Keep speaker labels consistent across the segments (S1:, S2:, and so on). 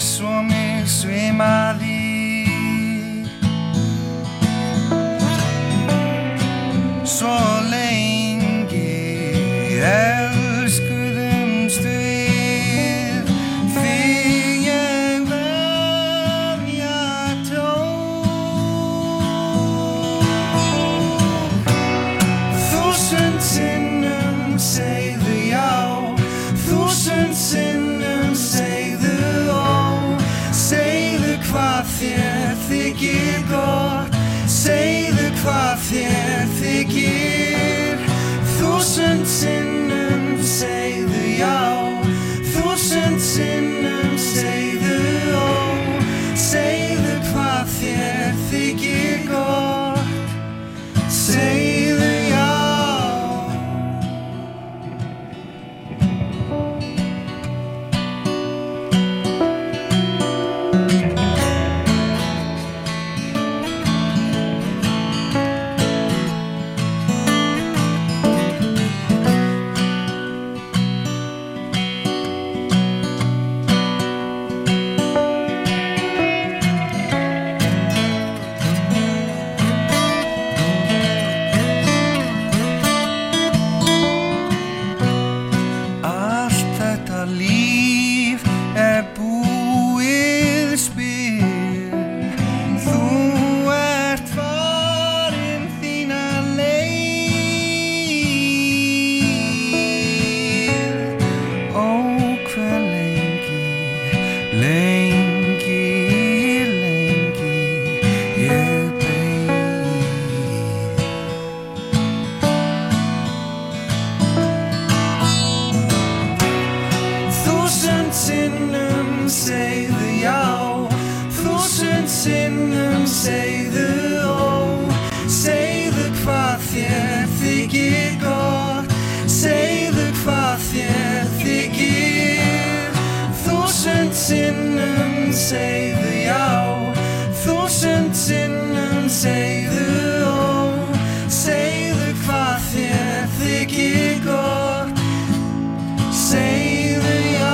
S1: svo mig svimaði. Svo lengi elskuðumst við, þig ég vefja tók. 1000 sinnum segðu já, 1000 sinnum segðu ó. Segðu hvað þér þykir gott, segðu hvað þér þykir. 1000 sinnum segðu já, 1000 sinnum segðu ó. Segðu hvað þér þykir gott, segðu já. Líf búið spil, þú ert farin þína leið. Ó, hve lengi, lengi, lengi ég beið. 1000 sinnum segðu já, 1000 sinnum segðu ó. Segðu hvað þér þykir gott, segðu hvað þér þykir. 1000 sinnum segðu já, 1000 sinnum segðu ó. Segðu hvað þér þykir gott, segðu já.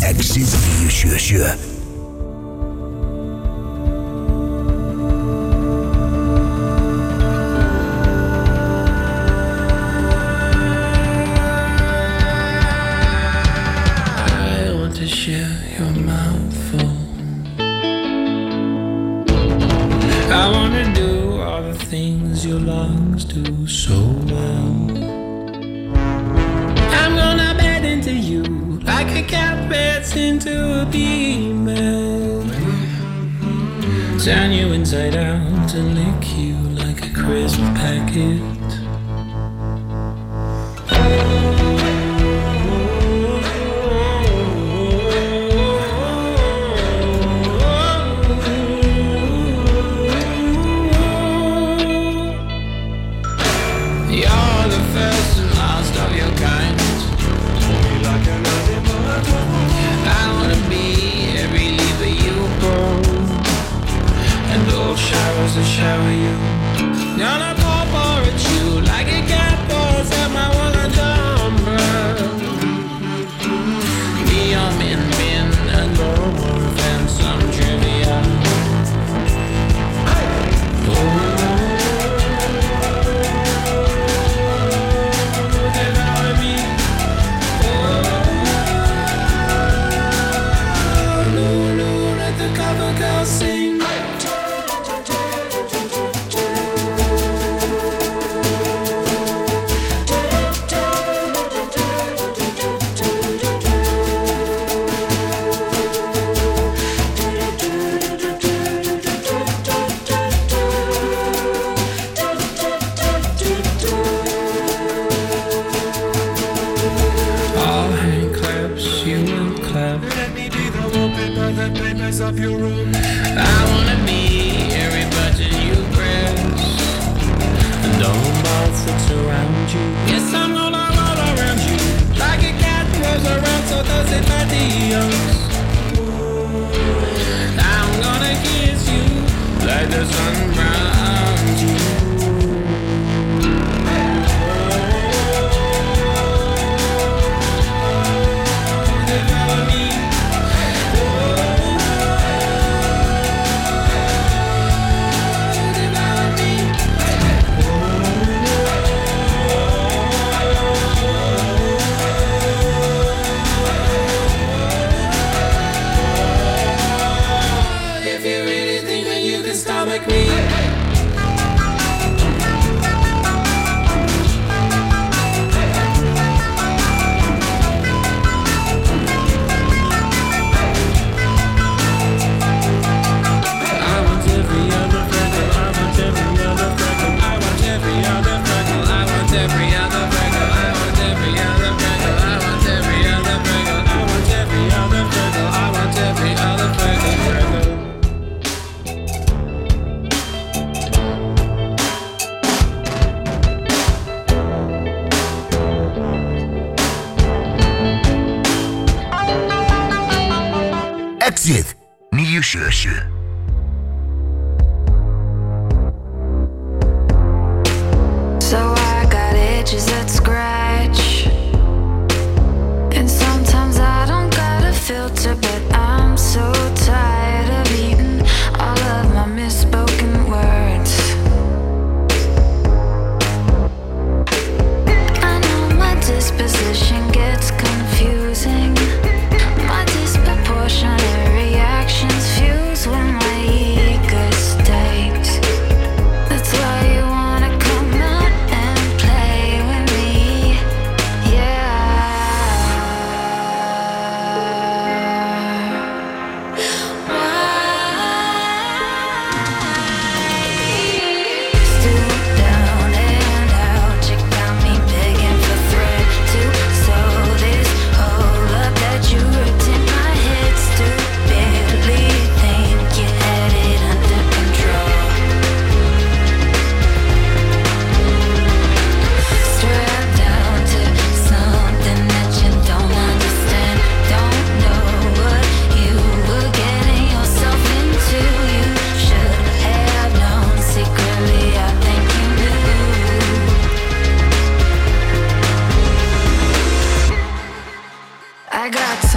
S2: Exit 你学学。
S1: I wanna do all the things your lungs do so well. I'm gonna bed into you like a cat beds into a female. Turn you inside out and lick you like a crisp packet. To shower you, gonna pour at you like a cat pours at my water tumbler. Me, I'm in and more than some trivia. Devour me. No, let the cover girl sing. Of your room. I wanna be every button you press, and all the balls that surround you. Yes, I'm gonna roll around you like a cat rolls around, so does it my Dios. I'm gonna kiss you like the sun browns you. Devour me. Stomach me.
S2: Exit 你学学。
S3: So I got itches that scratch, and sometimes I don't got a filter, but I'm so tired of eating all of my misspoken words. I know my disposition gets confusing. My disproportionate reactions fuse when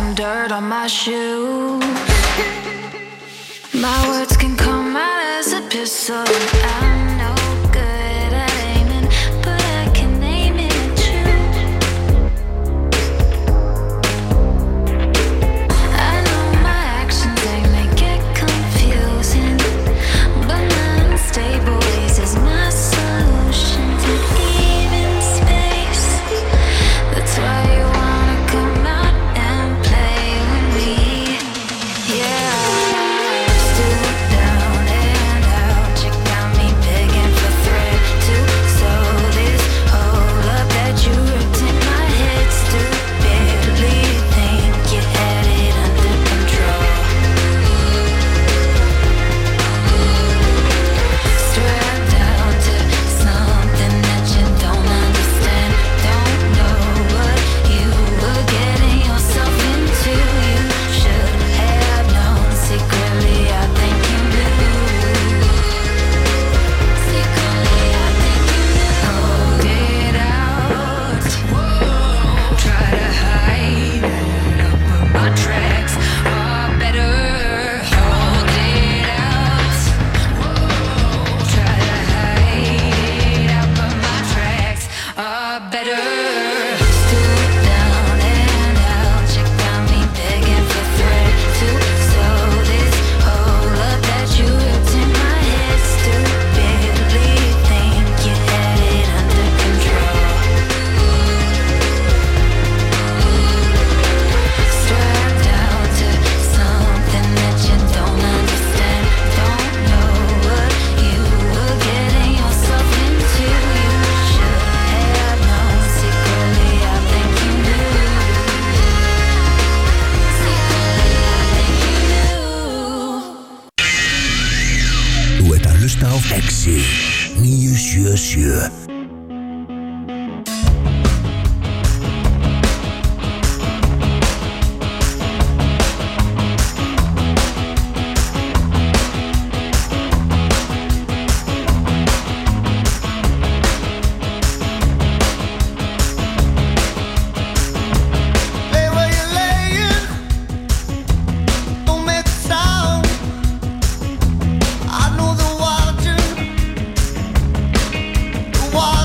S3: some dirt on my shoe. My words can come out as a pistol. I'm no good at aiming, but I can aim it at you. I know my actions, they may get confusing, but my unstable ways is my solution to even space. That's why you wanna come out and play with me. Yeah.
S2: Exit 977.
S4: Why?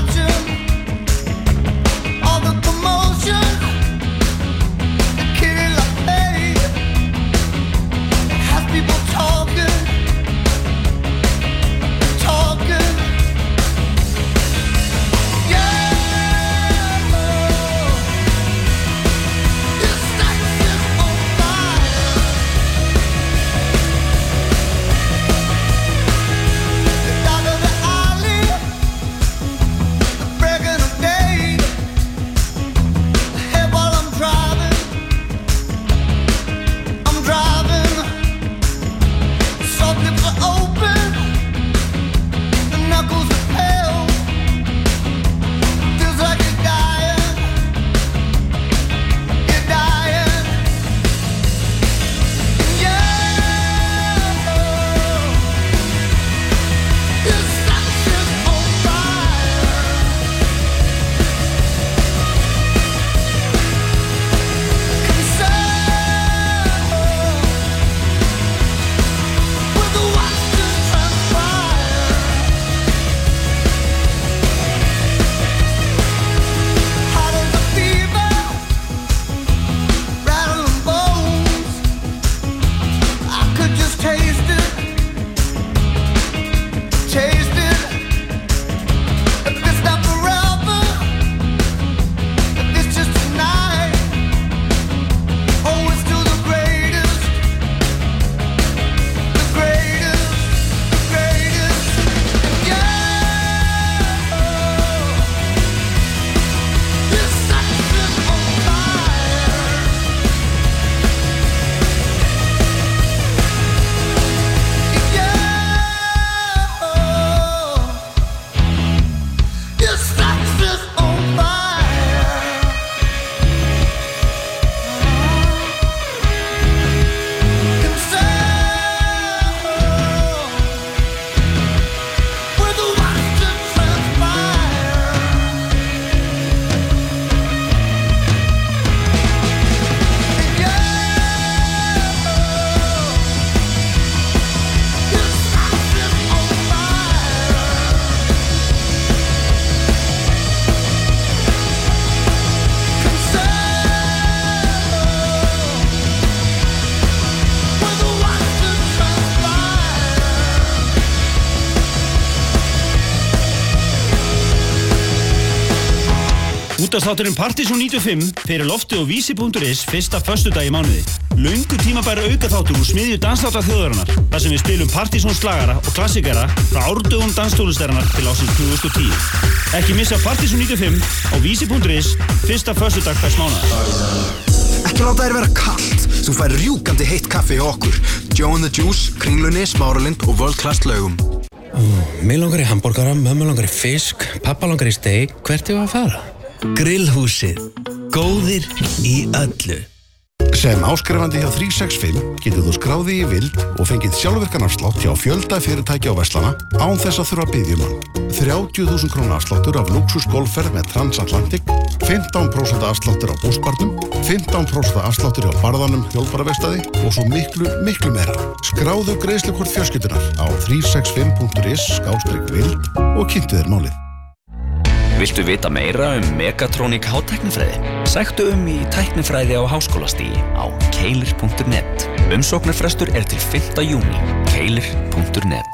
S4: Útvarpsþátturinn Partizón 95 fyrir loftið á vísi.is fyrsta föstudag í mánuði. Löngu tímabæri aukaþáttur úr smiðju dansþáttar þjóðarinnar, þar sem við spilum Partizón slagara og klassikara frá árdögum danstónlistarinnar til ásins 2010. Ekki missa Partizón 95 á vísi.is fyrsta föstudag hvers mánaðar.
S5: Ekki láta þér vera kalt. Þú fær rjúkandi heitt kaffi hjá okkur. Joe and the Juice, Kringlunni, Smáralind og World Class laugum.
S6: Mig langar í hambúrgara, mömmu langar í fisk, pappa langar í steik. Hvert ég var að fara? Grillhúsið. Góðir í öllu.
S7: Sem áskrifandi hjá 365 getur þú skráði í vild og fengið sjálfvirkan afslátt hjá fjölda fyrirtækja og verslana án þess að þurfa að biðja hann. 30.000 króna afsláttur af luxusgolfferð með Transatlantic, 15% afsláttur á bústbarnum, 15% afsláttur á barðanum hjólbaraverkstæði og svo miklu meira. Skráðu greiðslukort fjölskyldunar á 365.is/vild og kynntu þér málið.
S8: Viltu vita meira Megatrónik hátæknifræði? Sæktu í tæknifræði á háskólastigi á keilir.net. Umsóknarfrestur til 5. júní. keilir.net.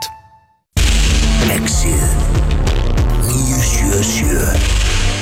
S2: Exið 977.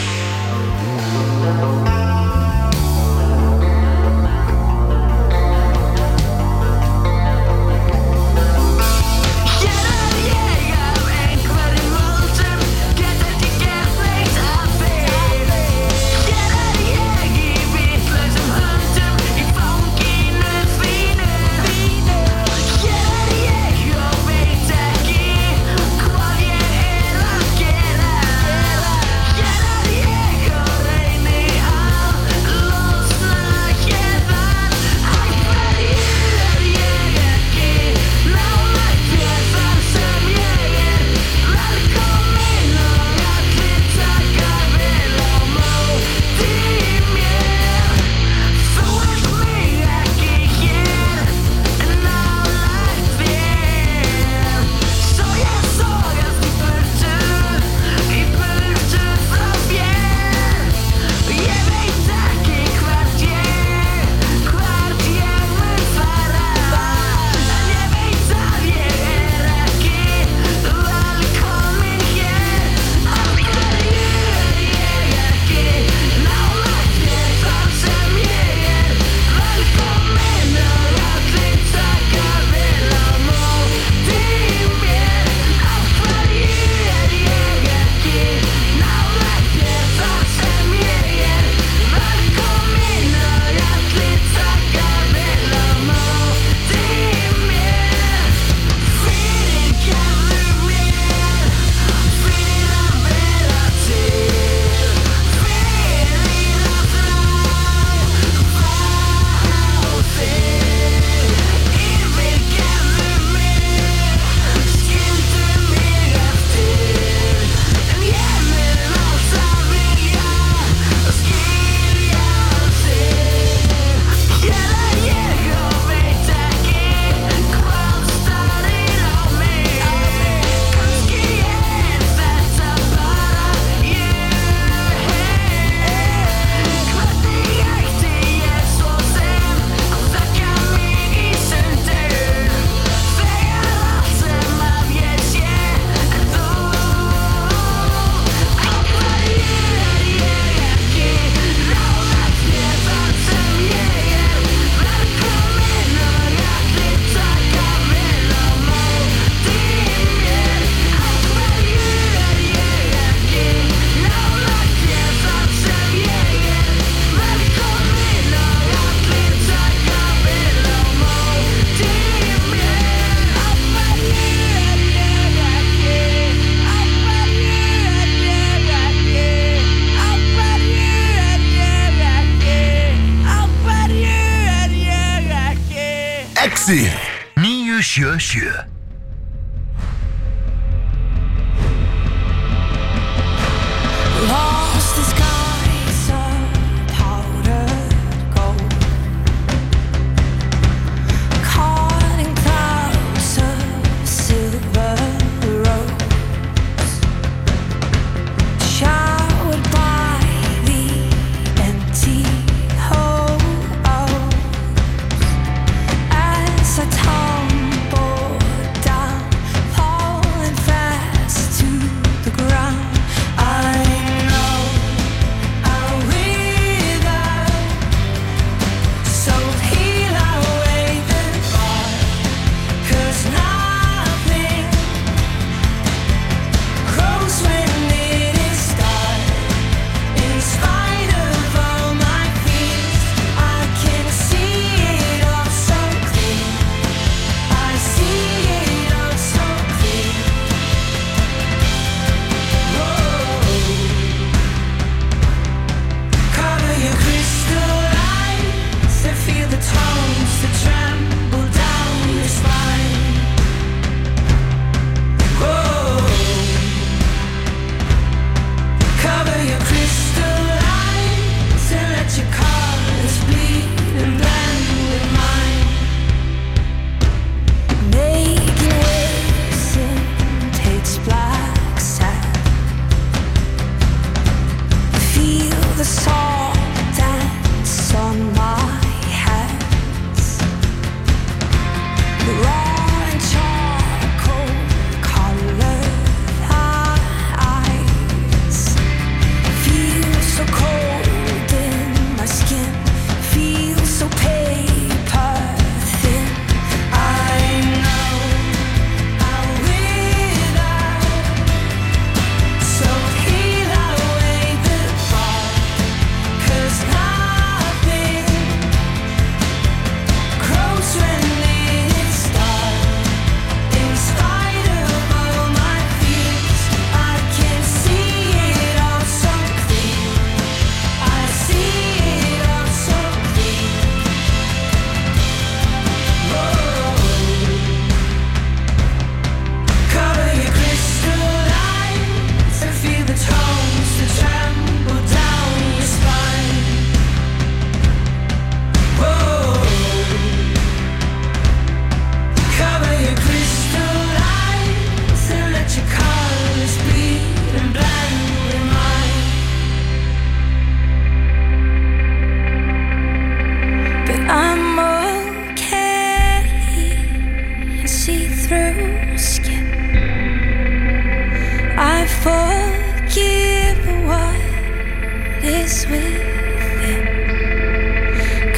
S2: Exið 977.
S3: Lost the skies of powdered gold, caught in clouds of silver rose, showered by the empty holes as I tumbled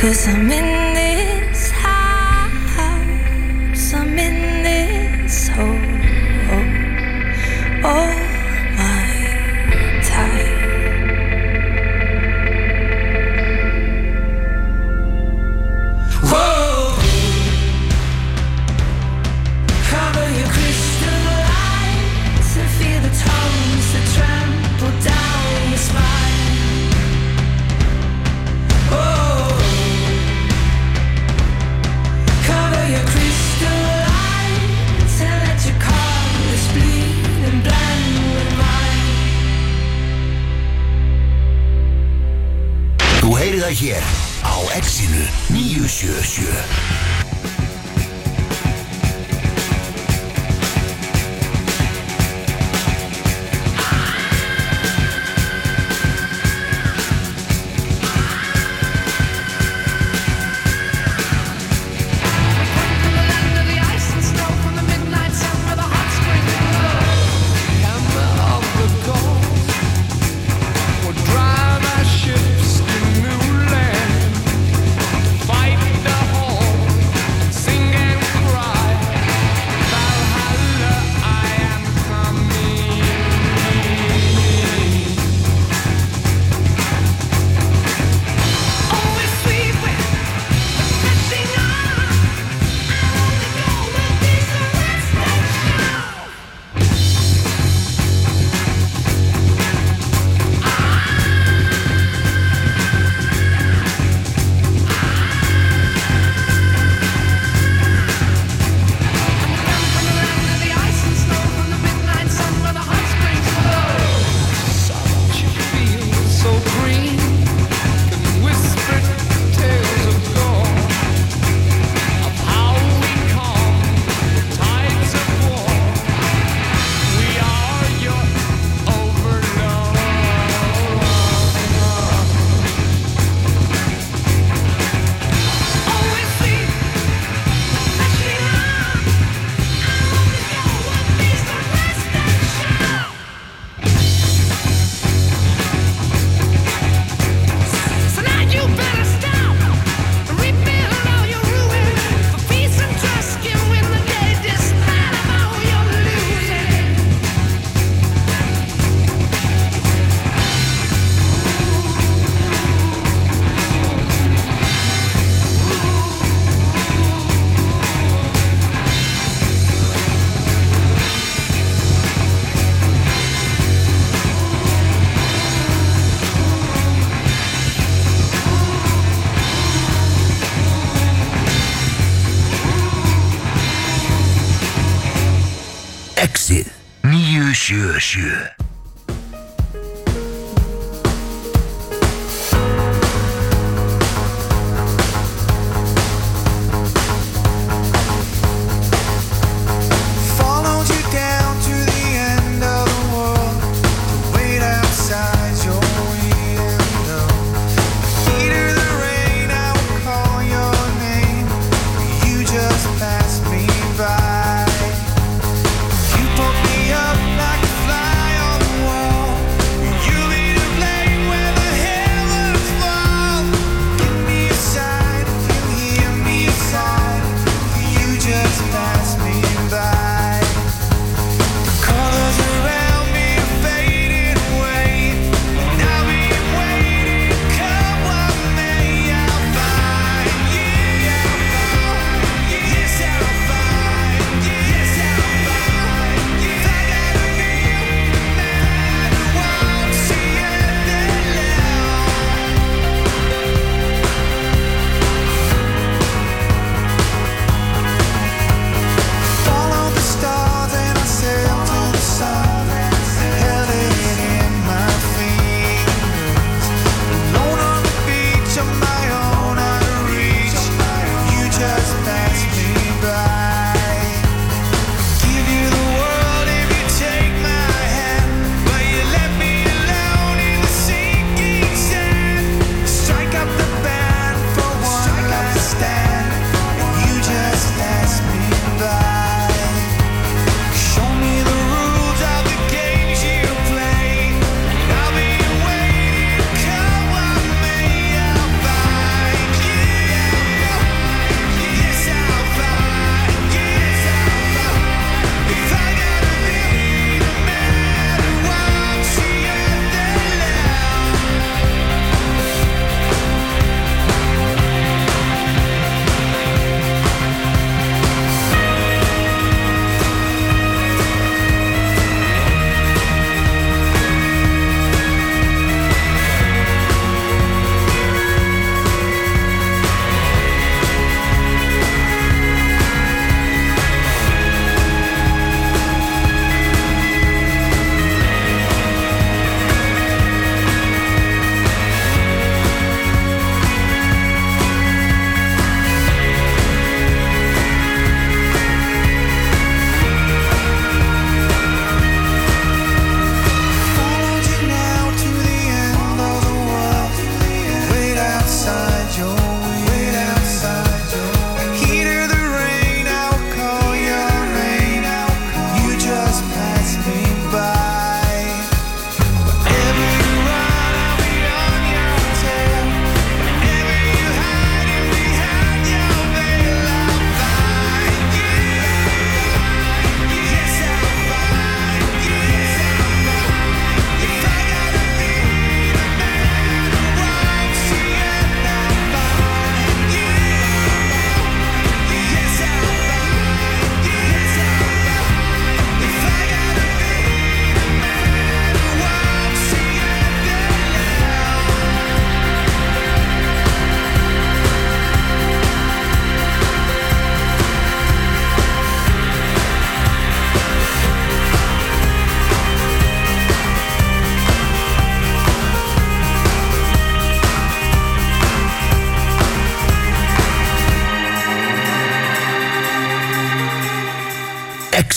S3: 'Cause I'm in this house, I'm in this hole all my time. Whoa, cover your crystal eyes and feel the tongues that trample down your spine. Whoa, cover your crystal eyes and let your colors bleed and blend with mine.
S2: Þú heyrir það hér á X-inu 977. X-ið 977.
S9: Up like a fly on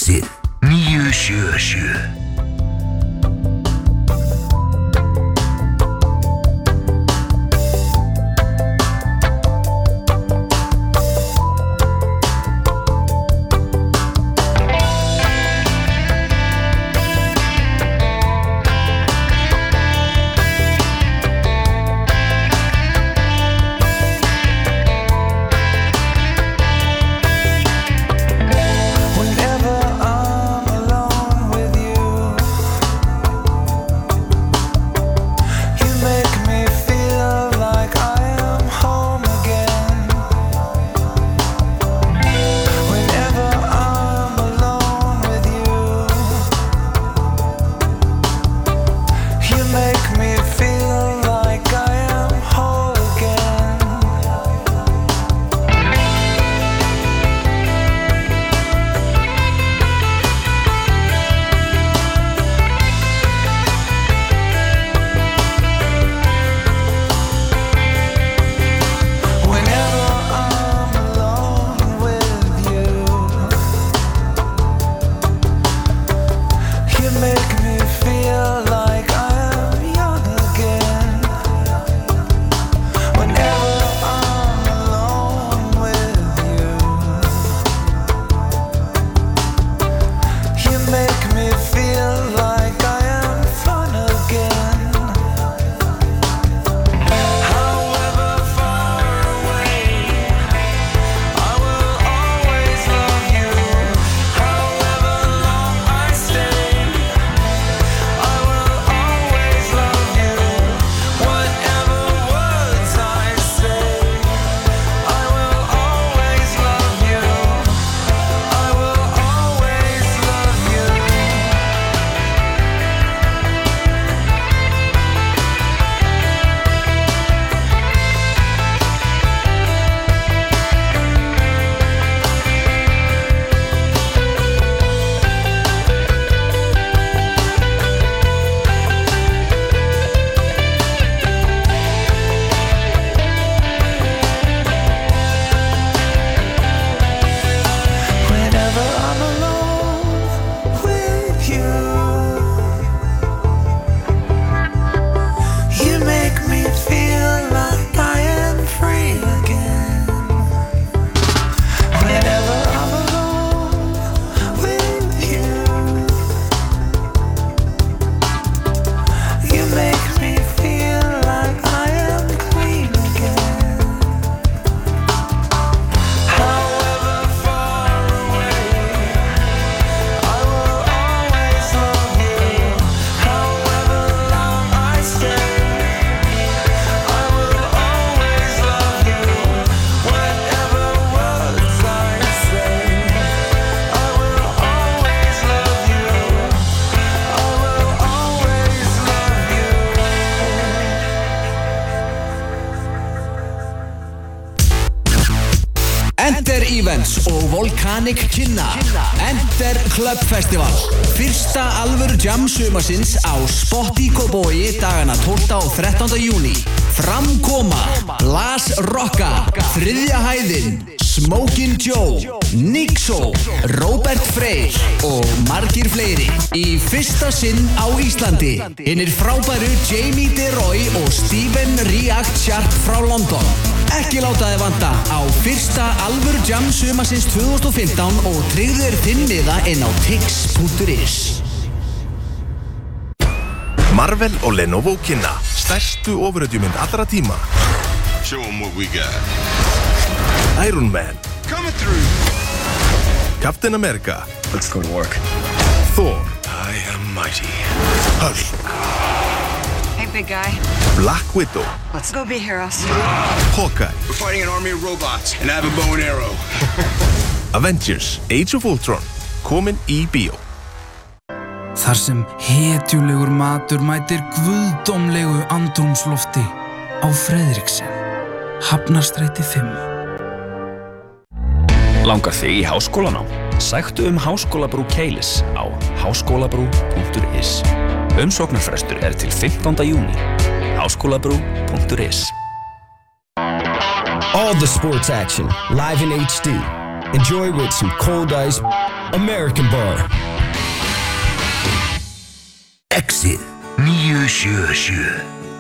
S2: Exið 977.
S9: Events og Volcanic kynna Enter Club Festival. Fyrsta alvöru jam sumarsins á Spot í Kópavogi dagana 12. og 13. júní. Framkoma Las Rocka, Þriðja hæðin, Smokin' Joe, Nixo, Robert Freyr og margir fleiri. Í fyrsta sinn á Íslandi. Hinnir frábæru Jamie DeRoy og Steven React Sharp frá London. Ekki láta þið vanta á fyrsta alvöru jam sumarsins 2015 og tryggðu þér þinn miða inn á tix.is.
S10: Marvel og Lenovo kynna stærstu ofurhetjumynd allra tíma.
S11: Show 'em what we got.
S10: Iron Man.
S11: Coming through.
S10: Captain America.
S11: Let's go to work.
S10: Thor.
S11: I am mighty.
S10: Hulk.
S12: Hey, big guy.
S10: Black Widow.
S12: Let's go be heroes.
S10: Hawkeye.
S11: We're fighting an army of robots, and I have a bow and arrow.
S10: Avengers Age of Ultron. Komin í bíó.
S13: Þar sem hetjulegur matur mætir guðdómlegu andrúmslofti á Fredriksen, Hafnarstræti 5.
S8: Langar þig í háskólanám? Sæktu Háskólabrú Keilis á háskólabrú.is. Umsóknarfrestur til 15. júní. háskólabrú.is.
S14: All the sports action, live in HD. Enjoy with some cold ice American Bar.
S2: Exit 977.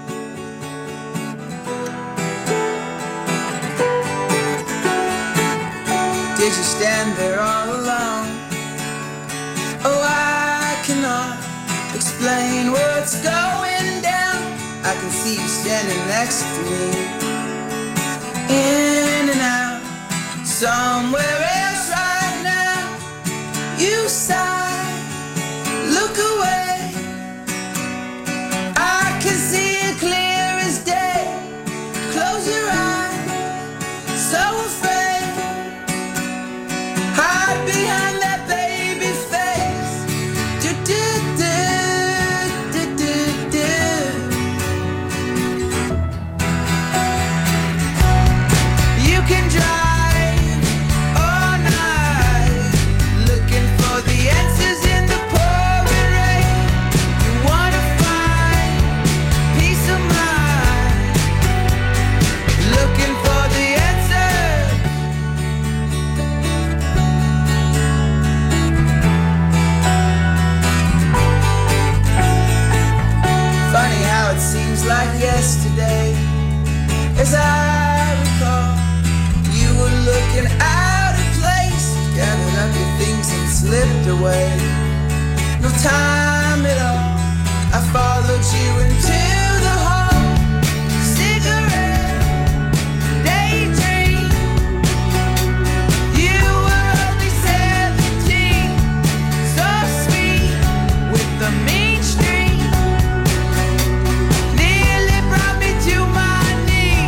S15: Did you stand there all alone? Oh, I cannot explain what's going down. I can see you standing next to me, in and out, somewhere else right now. You sigh, look away. I can see it clear as day. Close your eyes, so afraid. Hide behind that baby face. Do do do do do do. You can drive all night, looking for the answers in the pouring rain. You wanna find peace of mind, looking for the answers. Funny how it seems like yesterday, as I recall, you were looking out of place, gathered up your things and slipped away. No time at all, I followed you into the hall. Cigarette, daydream. You were only 17, so sweet with the mean streak. Nearly brought me to my knees.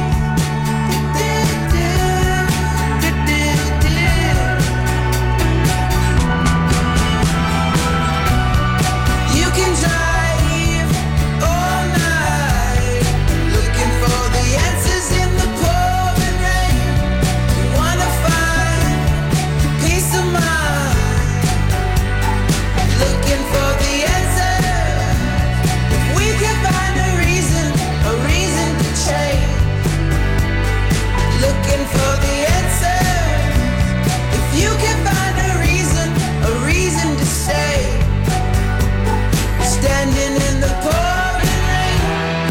S15: You can drive all night, looking for the answers in the pouring rain. You wanna find peace of mind, looking for the answers. If we can find a reason to change, looking for the answers. If you can find a reason to stay, standing in the pouring rain.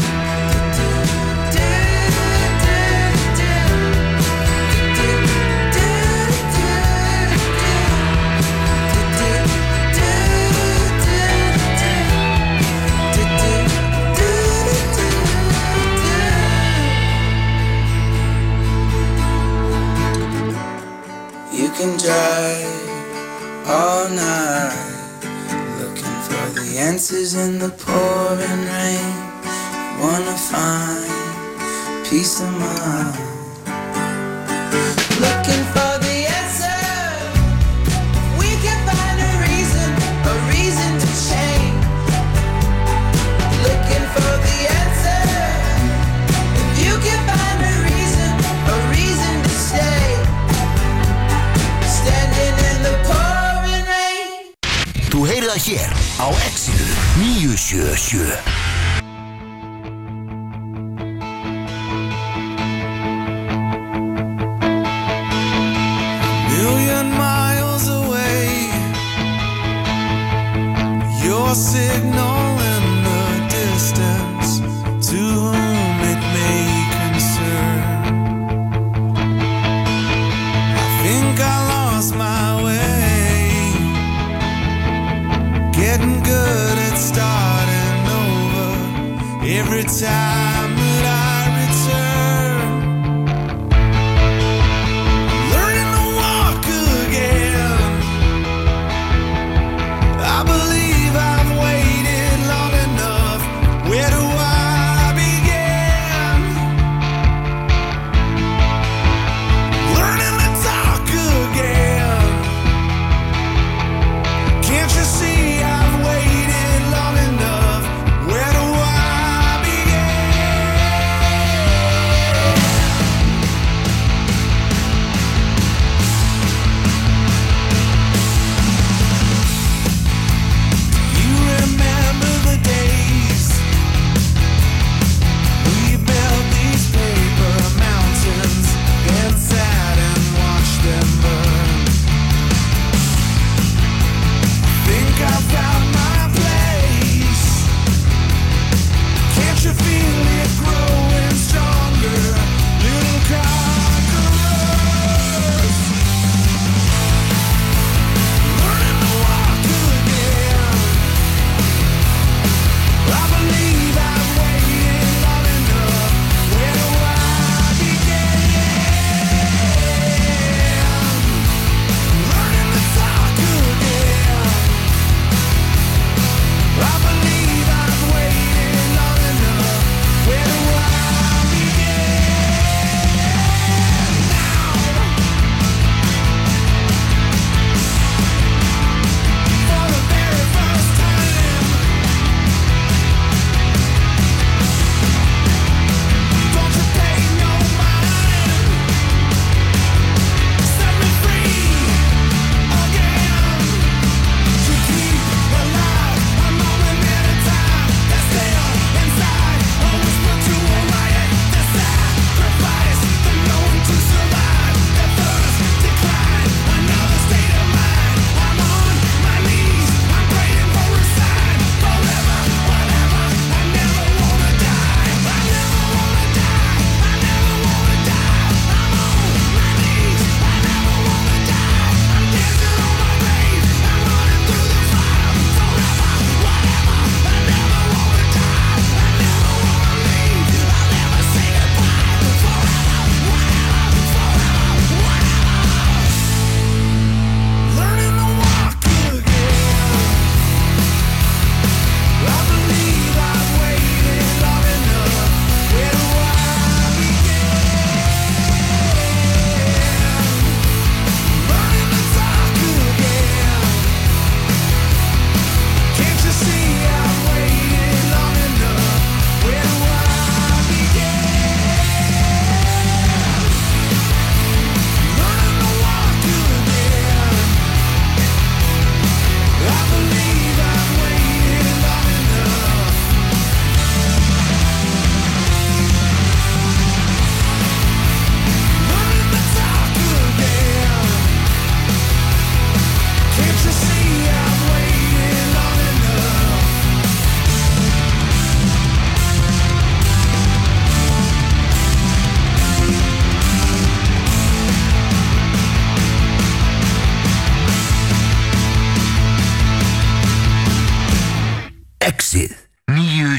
S15: You can drive all night, looking for the answers in the pouring rain. Wanna find peace of mind, looking for the answer. We can find a reason to change, looking for the answer. If you can find a reason to stay, standing in the pouring rain.
S2: Þú heyrir það hér á Exit 977.
S16: Million miles away, your signal in the distance, to whom it may concern. I think I lost my way, getting good at starting over every time that I return. Learning to walk again, I believe I've waited long enough. Where do I begin? Learning to talk again. Can't you see I've waited long enough? Where do I begin?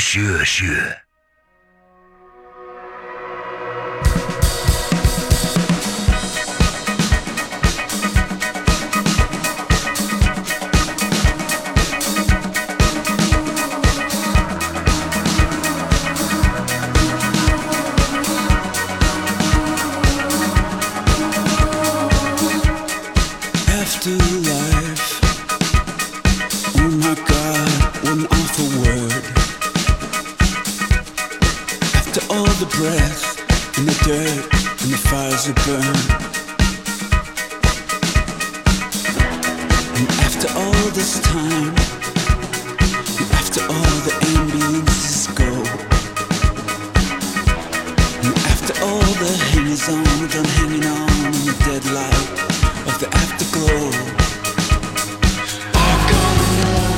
S2: 977.
S16: Afterlife. Oh my God, what an awful word. After all the breath and the dirt and the fires that burn, and after all this time, and after all the ambulances go, and after all the hangers-on done hanging on in the dead light of the afterglow, I gotta know,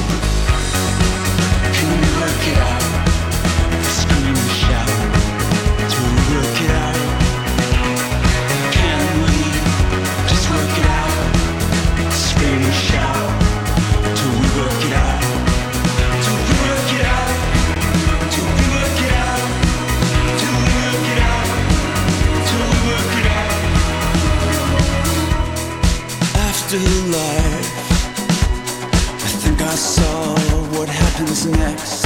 S16: can we work it out? Scream and shout, till we work it out. Can we just work it out? Scream and shout, till we work it out. Till we work it out. Till we work it out. Till we work it out. Till we work it out. Afterlife, I think I saw what happens next.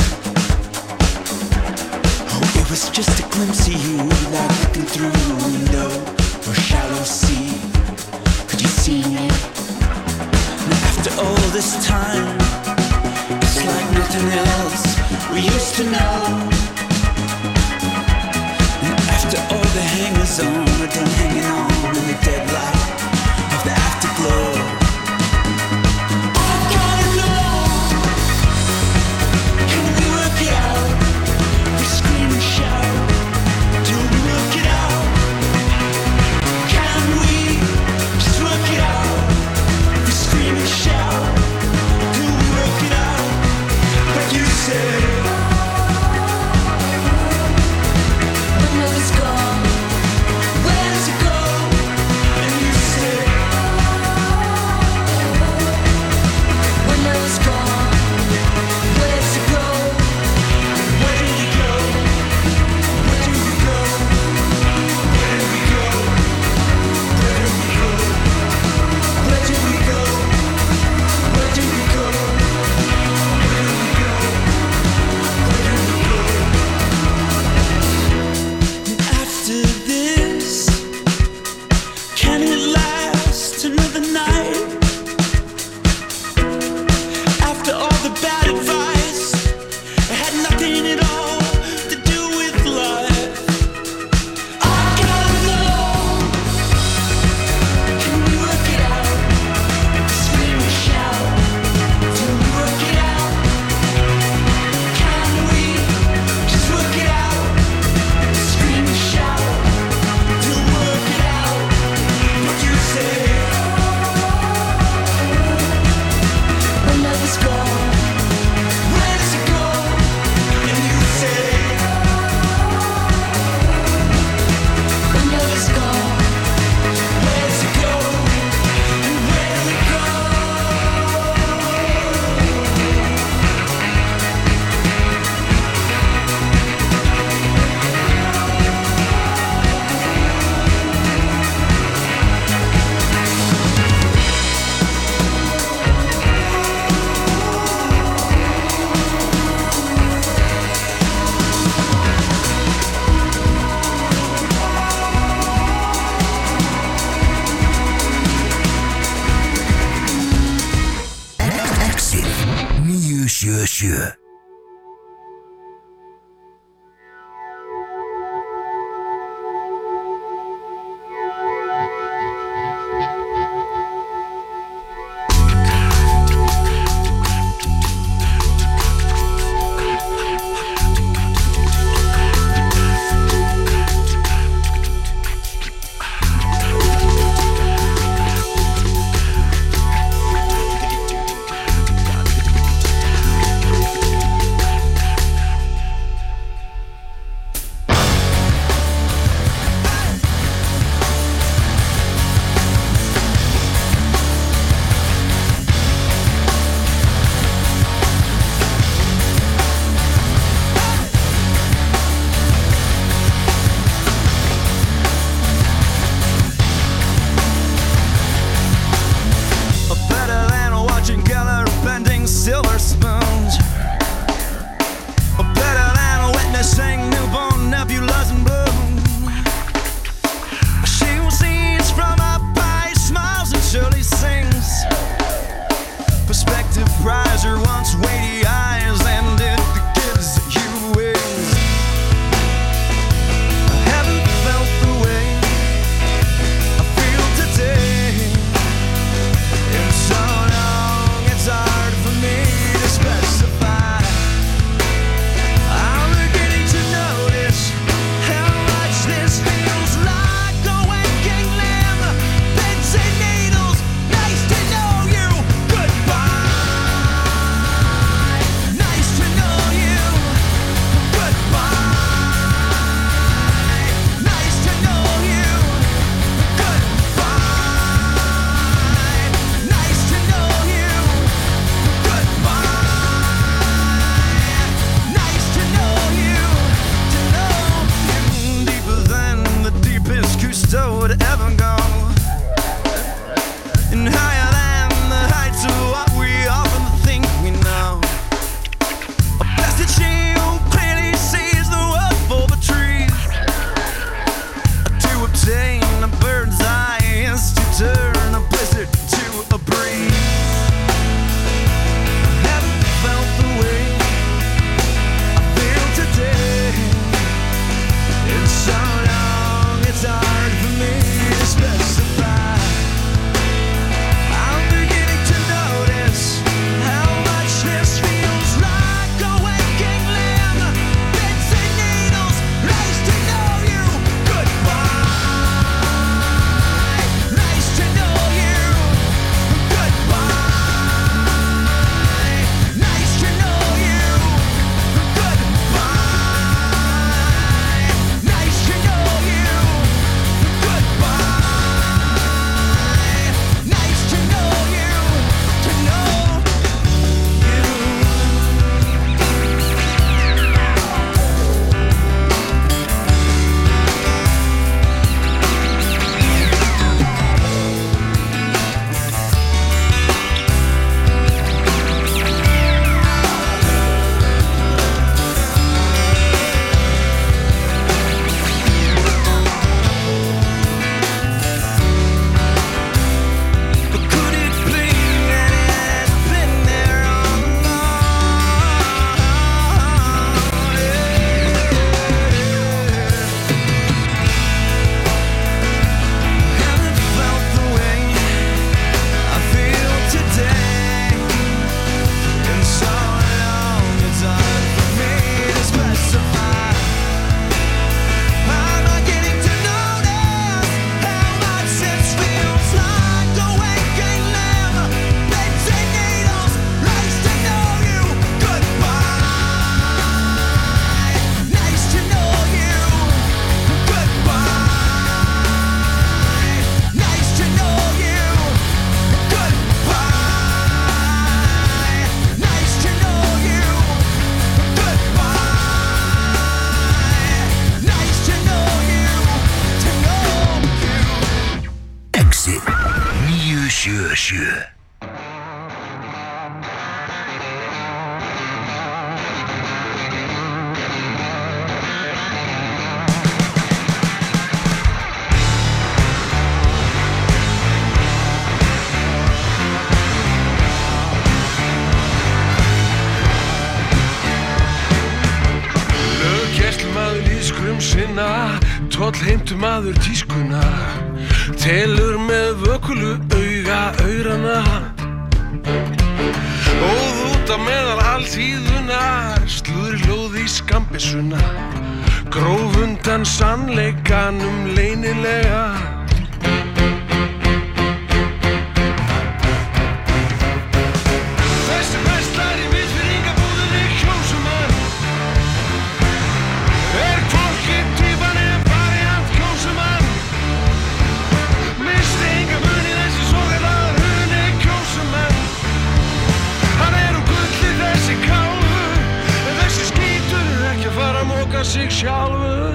S16: Oh, it was just a glimpse of you, like looking through a window or a shallow sea. Could you see me? And after all this time, it's like nothing else we used to know. And after all the hangers-on are done hanging on in the dead light of the afterglow, I gotta know, can we work it out? We scream and shout till we work it out. Can we just work it out? We scream and shout till we work it out. But you say, when love is gone, where does it go? And you say, when love is gone, where does it go? Where do we go? Where do we go? Where do we go? Where do we go? Where do we go? Where do we go? Where do we go? Where do we go? And after this, can it last another night? After all the bad advice, it had nothing at all to do with life. I gotta know, can we work it out? Scream and shout till we work it out. Can we just work it out? Scream and shout till we work it out. What you say? When love is gone, where does it go? And you say, when love is gone, where does it go? And where do we go?
S2: Exit 977. 977.
S14: Sinna, toll heimtumaður tískuna, telur með vökulu aurana, óð út á meðal alþýðunar, slúðri hljóð í skambissuna, gróf undan sannleikanum leynilega. Þessi verslar í vitfirringabúðinni kjósumann, sig sjálfur.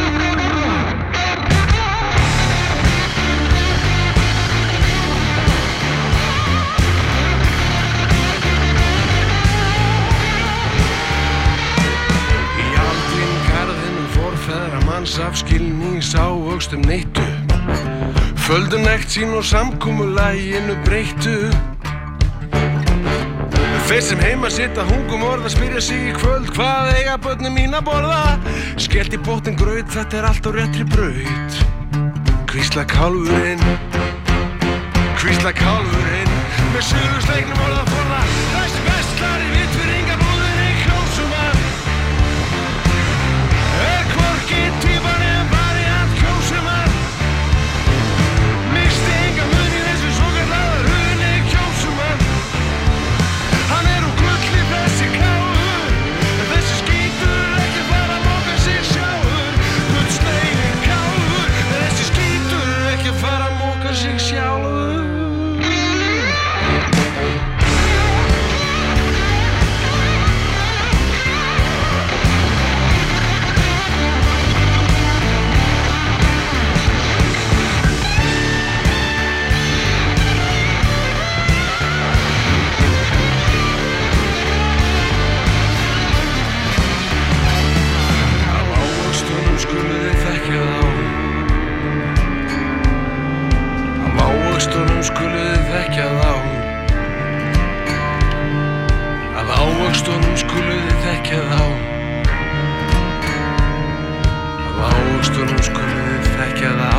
S14: Í aldinn garðinum forfeðra manns af skilnings ávöxtum neittu, földu nekt sín og samkomulaginu breyttu. Þeir sem heima sitta hungum orða spyrja sig í kvöld hvað eiga börnin mín að borða. Skellt í pottinn graut, þetta allt á réttri braut. Hvísla kálfurinn með suðursleiknum orða forða. Þessi vestlari vitfirringabúðinni kjósumann hvorki típan variant kjósumann. Misti enga mun í þessu svokallaða hruni kjósumann. Hann úr gulli þessi káfur, þessi skítur ekki fara að moka sig sjálfur. Gullsleginn káfur, þessi skítur ekki fara að moka sig sjálfur. Ávöxtunum skuluð þið þekkja þá. Af ávöxtunum skuluð þið þekkja þá. Af ávöxtunum skuluð þið þekkja þá.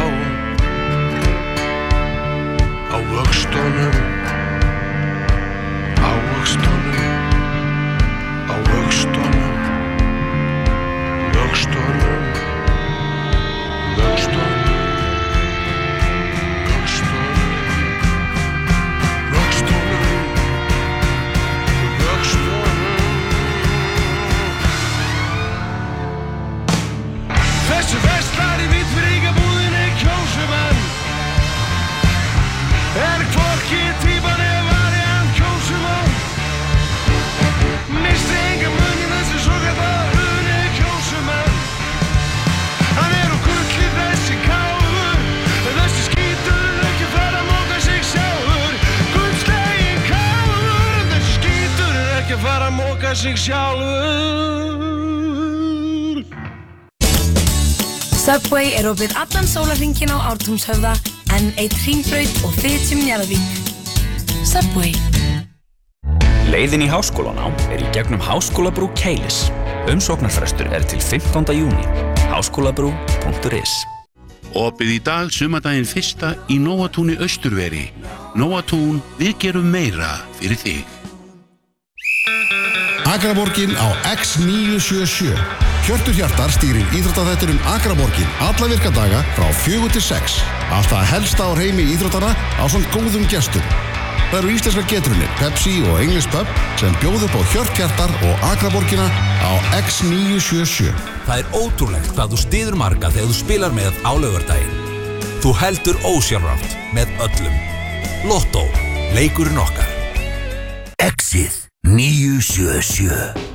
S14: Ávöxtunum, ávöxtunum, ávöxtunum, vöxtunum, vöxtunum. Þessi vestlari vitfirringabúðinni kjósumann hvorki típan variant kjósumann. Misti enga mun í þessu svokallaða hruni kjósumann. Hann úr gulli þessi káfur, þessi skítur ekki fara að moka sig sjálfur. Gullsleginn káfur, þessi skítur ekki fara að moka sig sjálfur.
S17: Subway opið allan sólarhringinn á Ártúnshöfða, N1 Hringbraut og Fitjum Njarðvík. Subway.
S8: Leiðin í háskólanám í gegnum Háskólabrú Keilis. Umsóknarfrestur til 15. júní. Háskólabrú.is.
S18: Opið í dag sumardaginn 1. í Nóatúni Austurveri. Nóatún, við gerum meira fyrir þig.
S7: Akraborgin á X977. Hjörtur Hjartar stýrir íþróttaþættinum Akraborgin alla virkadaga frá 4 til 6. Alltaf helsta á heimi íþróttana ásamt góðum gestum. Það eru íslenska getrunir, Pepsi og English Pub sem bjóða upp á Hjört Hjartar og Akraborgina á X977.
S19: Það ótrúlegt hvað þú styður marga þegar þú spilar með á laugardaginn. Þú heldur ósjálfrátt með öllum. Lotto, leikurinn okkar.
S2: Exið 977.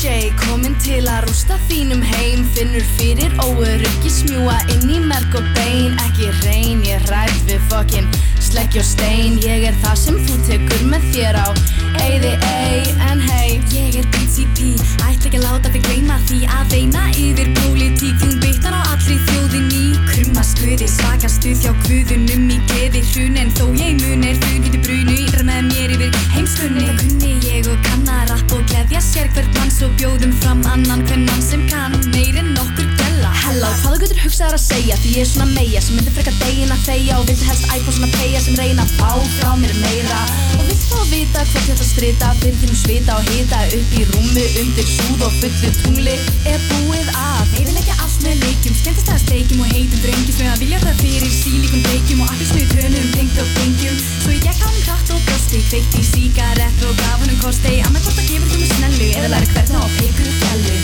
S20: DJ kominn til að rústa þínum heim. Finnur fyrir óöryggi smjúga inn í merg og bein. Ekki reyn, ég rætt við fucking sleggj og stein. Ég það sem þú tekur með þér á eyði en hey. Ég BCP, ætla ekki að láta þig gleyma því að eina yfir pólitík. Þín bitnar á allri þjóðinni. Krumma skuði, svaka stuð hjá guðunum í gleði hrun. En þó ég mun þun hýttu brunu, ídrar með mér yfir heimskunni. Það kunni ég og kann að rapp og gleðja sér hvert mann. Svo bjóðum fram annan hvern mann sem kann meir en nokkur gella. Hella, hvaða gutur hugsaðar að segja? Því ég svona meja sem myndi frekar deginn að þegja. Og vildi helst æpa svona peyja sem reyna að fá frá mér meira. Og vilt fá að vita hvort þetta strita. Fyrir þínum svita og hita upp í rúmi. Undir súð og fullu tungli búið að eyðileggja allt með leikjum. Skemmtist að steikjum og heitum drengjum. Sem að vilja það fyrir sílíkum beikjum. Og appelsinu í trönum, tengt og bengjum. Svo ég gekk á hann hratt og brosti. Kveikt í sígarettu og gaf honum kosti. Annað hvort að gefur þú með snellu eða læri hvernig á pikur fjallu.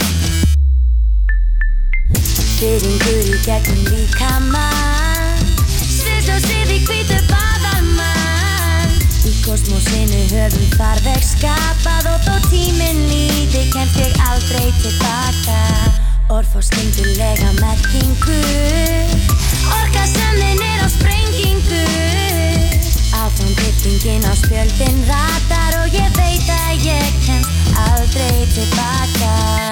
S21: Þyringur í gegnum líkamann. Svið og svið í hvítu baðamann. Í kosmosinu höfum farveg skapað. Og þó tíminn líði kemst ég aldrei tilbaka. Orð fá skyndilega merkingu. Orka sem þinn á sprengingu. Áfram byrtingin á spjöldin ratar. Og ég veit að ég kemst aldrei tilbaka.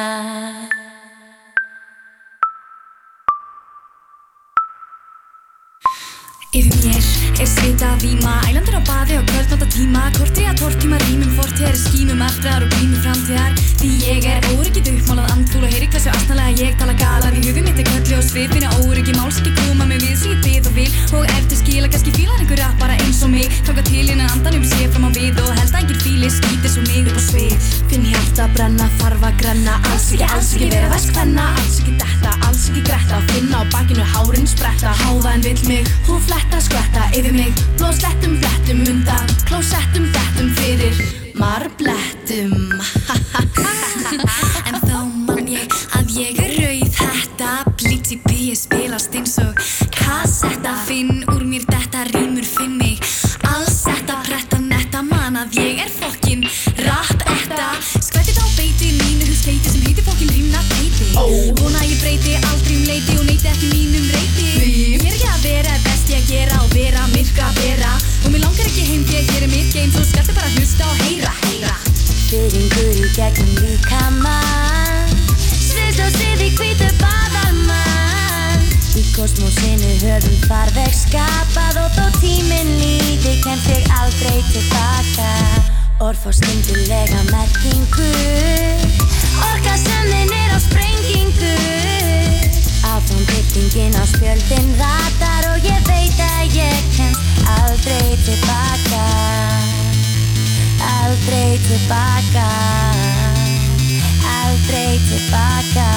S20: Yfir mér svitað víma. Ælandur á baði og kvöldnóta tíma. Kortri að tortíma rýmum. Fortíðar skýmum aftrar og glýmum framtíðar. Því ég óryggið uppmálað andfúl. Og heyri hversu astnalega ég tala galar. Í hugum mitt köllu og svip. Finna óryggi máls ekki koma mig við sem ég bið og vil. Og eftir skila kannski fílar einhver rappara eins og mig. Þangað til innan andanum sé fram á við. Og helst að enginn fíli skýtir svo mig upp á svið. Finn hjarta brenna, þarf að grenna. Alls ekki vera vestkvenna. Alls ekki detta, alls ekki gretta. Finna á bakinu hárin spretta. Háða en vill mig, hún fletta, skvetta yfir mig. Blóð slettum, flettum undan. Klósettum, flettum fyrir marblettum. En þá man ég að ég rauð hetta. Blíti bí spilast eins og kassetta. Finn úr mér detta rímur, finn mig alls þetta. Pretta netta, man að ég fokkin rap-etta. Skvettið á beiti, mínu húsleiti sem heitir fokkin rímna teiti. Vona að ég breyti aldrei leiti og neyti ekki mínum reyti. Mér ekki að vera best ég að gera og vera myrkra að vera. Og mér langar ekki heim því að hér mitt game. Svo skaltu bara hlusta og heyra.
S21: Þyringur í gegnum líkamann. Svið og svið í hvítu baðamann. Í kosmosinu höfum farveg skapað. Og þó tíminn líði kemst ég aldrei tilbaka. Orð fá skyndilega merkingu. Orka sem þinn á sprengingu. Áfram byrtingin á spjöldin ratar. Og ég veit að ég kemst aldrei tilbaka. Aldrei tilbaka. Aldrei tilbaka.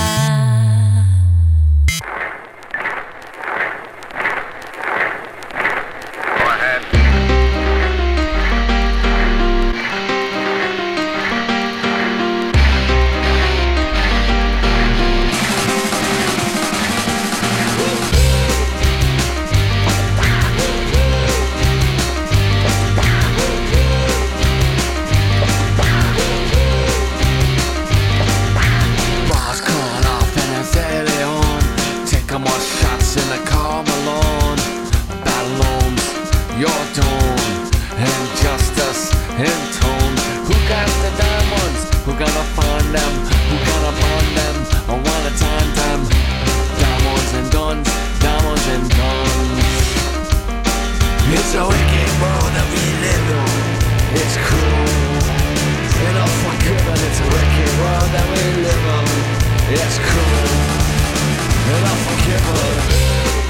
S16: It's a wicked world that we live in. It's cruel and unforgiving. It's a wicked world that we live in. It's cruel and unforgiving.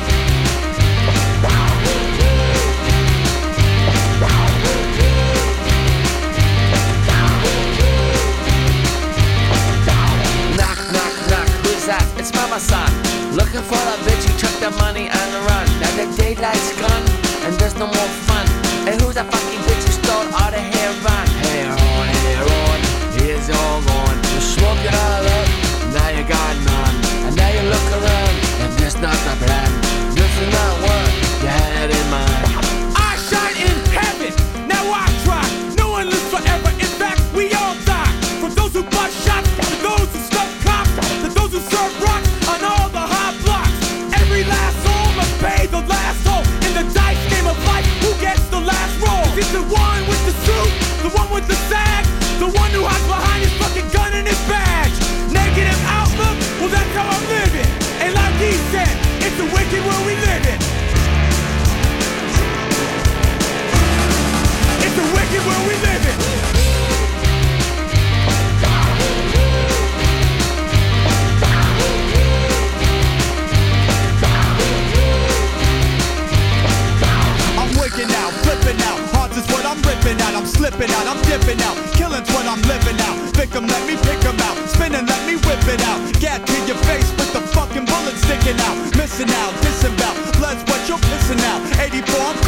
S22: Knock, knock, knock. Who's that? It's Mama San. Looking for a bitch who took the money and run. Now the daylight's gone and there's no more fun. And who's that fucking bitch who stole all the hair on? Hair on, it's all gone. You smoke it all up, now you got none. And now you look around and there's not a plan. This is not what you had in mind.
S14: I shine in heaven, now I try. No one lives forever, in fact we all die. From those who bust shots to those
S1: slipping out, I'm dipping out. Killing's what I'm living out. Victim, let me pick 'em out. Spinning, let me whip it out. Gat to your face with the fucking bullet sticking out. Missing out, disembowel. Blood's what you're pissing out. 84, I'm